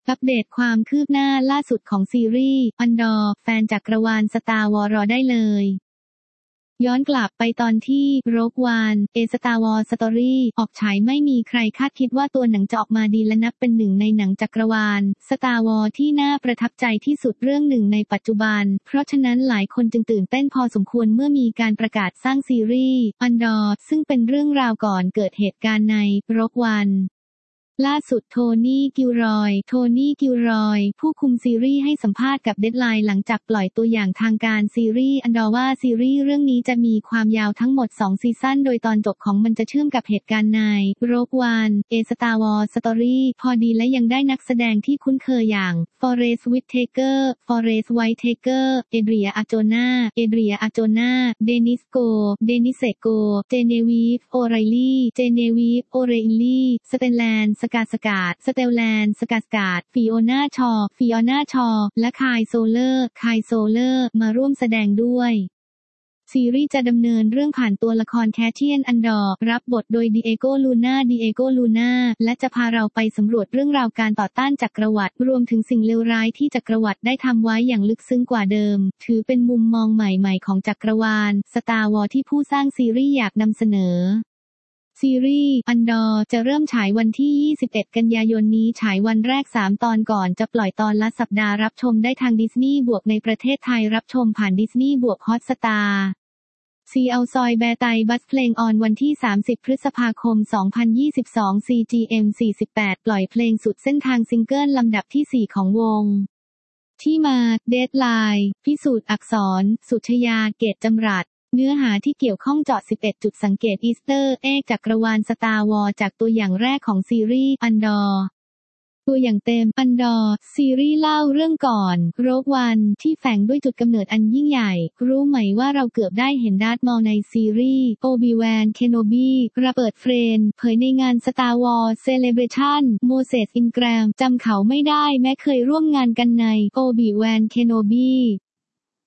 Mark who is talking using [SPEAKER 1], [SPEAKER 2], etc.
[SPEAKER 1] อัปเดตความคืบหน้าล่าสุดของซีรีส์อันดอร์แฟนจักรวาลสตาร์วอร์รอได้เลยย้อนกลับไปตอนที่โรกวันสตาร์วอร์สตอรี่ออกฉายไม่มีใครคาดคิดว่าตัวหนังจะออกมาดีและนับเป็นหนึ่งในหนังจักรวาลสตาร์วอร์ที่น่าประทับใจที่สุดเรื่องหนึ่งในปัจจุบันเพราะฉะนั้นหลายคนจึงตื่นเต้นพอสมควรเมื่อมีการประกาศสร้างซีรีส์อันดอร์ซึ่งเป็นเรื่องราวก่อนเกิดเหตุการณ์ในโรกวันล่าสุดโทนี่กิลรอยผู้คุมซีรีส์ให้สัมภาษณ์กับเดดไลน์หลังจากปล่อยตัวอย่างทางการซีรีส์อันดอร์ว่าซีรีส์เรื่องนี้จะมีความยาวทั้งหมด2ซีซั่นโดยตอนจบของมันจะเชื่อมกับเหตุการณ์ในโรกวันสตาร์วอร์สตอรี่พอดีและยังได้นักแสดงที่คุ้นเคยอย่างฟอเรสต์วิทเทเกอร์เอเดรียอาโจนาเดนิเซโกเจเนวีฟโอไรลี่สเตแลนสกาดฟิโอนาชอและคายโซเลอร์มาร่วมแสดงด้วยซีรีส์จะดำเนินเรื่องผ่านตัวละครแคทเชียนอันดอร์รับบทโดยดิเอโกลูน่าและจะพาเราไปสำรวจเรื่องราวการต่อต้านจักรวรรดิรวมถึงสิ่งเลวร้ายที่จักรวรรดิได้ทำไว้อย่างลึกซึ้งกว่าเดิมถือเป็นมุมมองใหม่ๆของจักรวาลสตาร์วอร์ที่ผู้สร้างซีรีส์อยากนำเสนอซีรีส์อันดอร์จะเริ่มฉายวันที่21กันยายนนี้ฉายวันแรก3ตอนก่อนจะปล่อยตอนละสัปดาห์รับชมได้ทางดิสนีย์บวกในประเทศไทยรับชมผ่านดิสนีย์บวกฮอตสตาร์ซีเอาซอยแบร์ไตบัสเพลงออนวันที่30พฤษภาคม2022 CGM 48ปล่อยเพลงสุดเส้นทางซิงเกิลลำดับที่4ของวงที่มาเดดไลน์พิสูจน์อักษรสุชยาเกตจำรัดเนื้อหาที่เกี่ยวข้องเจาะ11จุดสังเกตอีสเตอร์เอ็กจักรวาลสตาร์วอร์จากตัวอย่างแรกของซีรีส์อันดอร์ตัวอย่างเต็มอันดอร์ซีรีส์เล่าเรื่องก่อนโรกวันที่แฝงด้วยจุดกำเนิดอันยิ่งใหญ่รู้ไหมว่าเราเกือบได้เห็นดาร์ธมอลในซีรีส์โอบิแวนเคนโนบีระเบิดเฟรนเผยในงานสตาร์วอร์เซเลเบรชั่นโมเสสอินแกรมจำเขาไม่ได้แม้เคยร่วมงานกันในโอบิแวนเคนโนบี